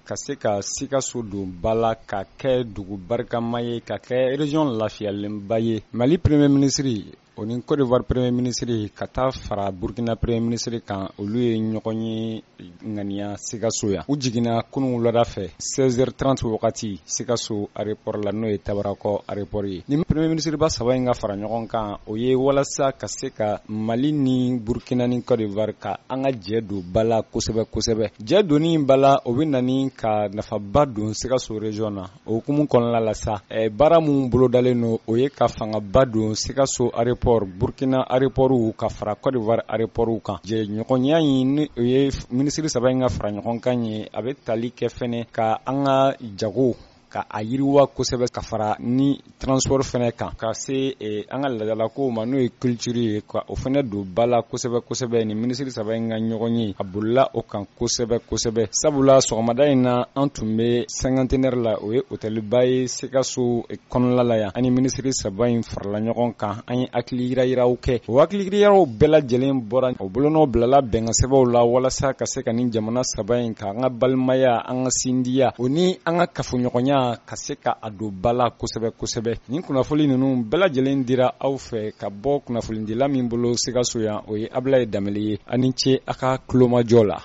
ka se ka Sikaso don bala ka kɛ dugu barikama ye ka kɛ région lafiyalenba ye. Mali premier ministre o ni Côte d'Ivoire premier ministre ka taa fara Burkina premier ministre kan olu ye ɲɔgɔn ye ŋaniya Sikaso ya. U jiginna kunun wulada fɛ 16h30 wagati Sikaso aéroport la n'o ye Tabarakɔ aéroport ye. Ni premier ministre ba saba in ka fara ɲɔgɔn kan o ye walasa ka se ka Mali ni Burkina ni Côte d'Ivoire ka an ka jɛ don bala kosɛbɛ kosɛbɛ. Jɛ donni bala o bɛ nani ka nafaba don Sikaso région na. O hukumu kɔnɔna la sa baara mun bolodalen no o ye ka fangaba don Sikaso aéroport Burkina aéroport ka fara Côte d'Ivoire aéroport kan. Jɛ ɲɔgɔnya in ni o ye ministre saba in ka fara ɲɔgɔn kan ye a bɛ tali kɛ fɛnɛ ka an ka jago ka a yiriwa kosɛbɛ ka fara ni transport fɛnɛ kan ka se an ka ladalako ma n'o ye culture ye ka o fɛnɛ don bala kosɛbɛ kosɛbɛ ni ministre saba in ka ɲɔgɔn ye a bolila o kan kosɛbɛ kosɛbɛ. Sabula sɔgɔmada in na an tun bɛ cinquantenaire la o ye hôtelba ye Sikaso kɔnɔna la yan ani ministre saba in farala ɲɔgɔn kan an ye hakili yiraw kɛ. O hakili yiraw bɛɛ lajɛlen bɔra o bolonɔ bilala bɛnkan sɛbɛnw la walasa ka se ka ni jamana saba in ka an ka balimaya an ka sindiya o ni an ka kafoɲɔgɔnya ka se ka a don bala kosɛbɛ kosɛbɛ. Nin kunnafoni ninnu bɛɛ lajɛlen dira aw fɛ ka bɔ kunnafonidila min bolo Sikaso yan o ye Ablaye Danbele ye ani ce a ka kulomajɔ la.